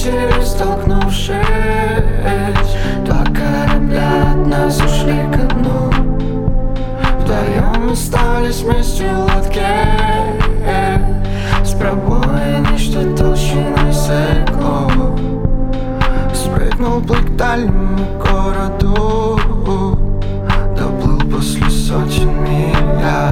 встретились, столкнувшись. Два корабля от нас ушли ко дну. Вдвоем остались вместе в лодке, с пробоиной, что толщиной с иглу. Спрыгнул плыть к дальнему городу, доплыл после сотен миль я.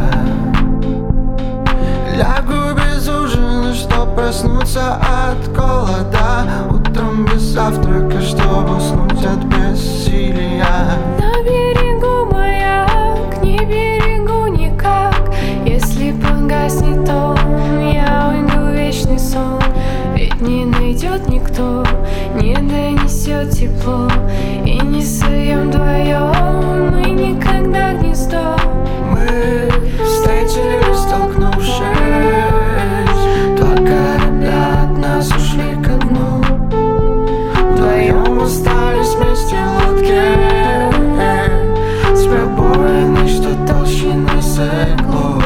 Лягу без ужина, чтоб проснуться от голода. Утром без завтрака, чтобы уснуть от бессилия. На берегу маяк, не берегу никак. Если погаснет он, я уйду в вечный сон. Ведь не найдет никто, не донесет тепло. И не своем вдвоем мы никогда гнездо. Мы встретились, столкнувшись. Два корабля от нас ушли ко дну. Вдвоем остались вместе в лодке, с пробоиной, что толщиной с иглу.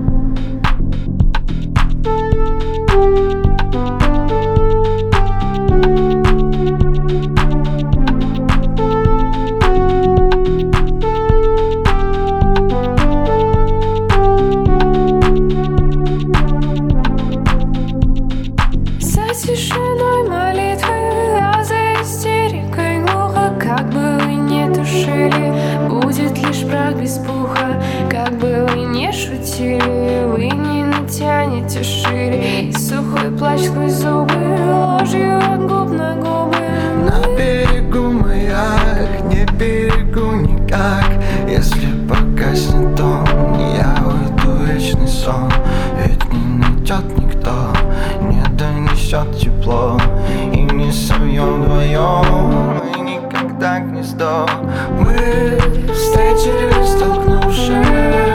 За тишиной молитвы, а за истерикой глухо. Как бы вы не тушили, будет лишь прах без пуха. Как бы вы не шутили, вы не натянете шире. И сухой плач сквозь зубы, ложью от губ на губы. На берегу маяк, не берегу никак. Если погаснет он, я уйду в вечный сон. Ведь не найдет никто, не донесет тепло. И не совьем вдвоем мы никогда гнездо. Мы встретились, столкнувшись.